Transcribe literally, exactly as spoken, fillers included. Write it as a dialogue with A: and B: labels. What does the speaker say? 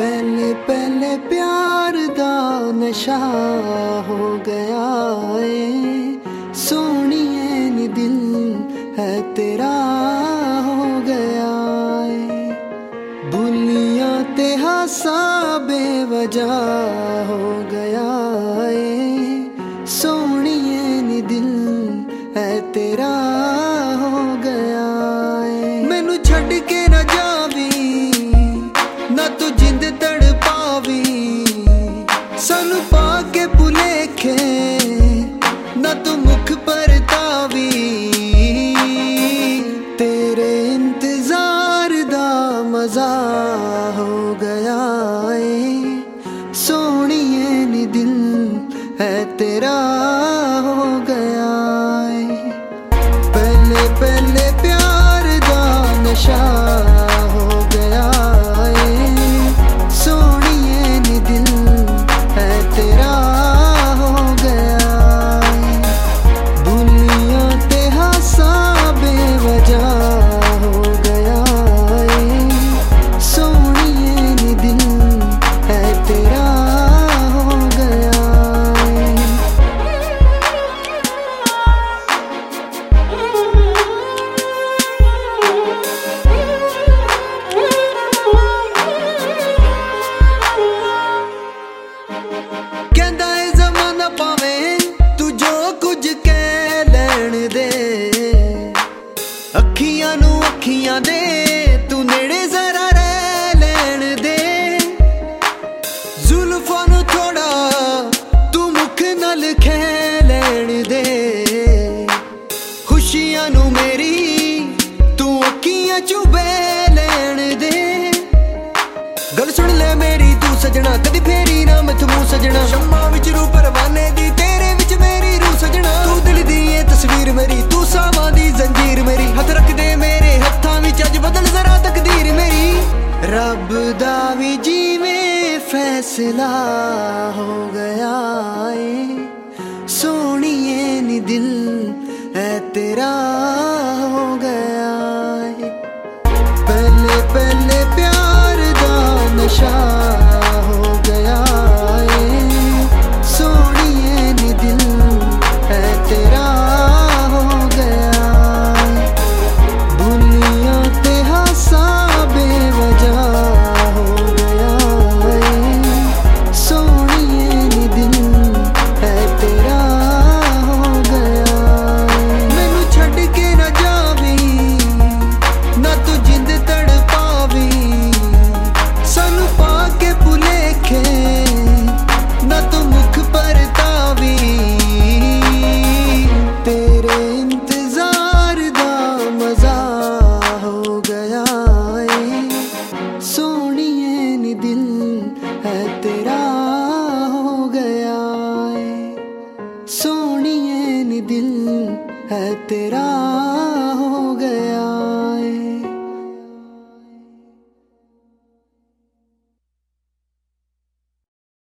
A: पहले पहले प्यार दा नशा हो गया है, सोनिए नी दिल है तेरा हो गया है। भूलियां ते हासा बेवजह हो गया है, सोनिए नी दिल है तेरा हो गया है। मैनू छड़ के ना जावी, ना तू जिंद तड़ पावी, सानू पाके भुलेखे ना तू मुख परतावी। तेरे इंतजार दा मजा हो गया है, सोनिए नी दिल है तेरा हो गया है। पहले पहले प्यार दा नशा हो गया है, सोनिए नी दिल है तेरा हो गया है। भूलियां ते हासा बेवजह हो गया है, सोनिए नी दिल है तेरा हो गया है। कहंदा है ज़माना पावें तू जो कुछ कह लैण दे, अखियां नू अखियां दे तू नेड़े जरा रह लैण दे। जुल्फां नू थोड़ा तू मुख नाल खै लैण दे,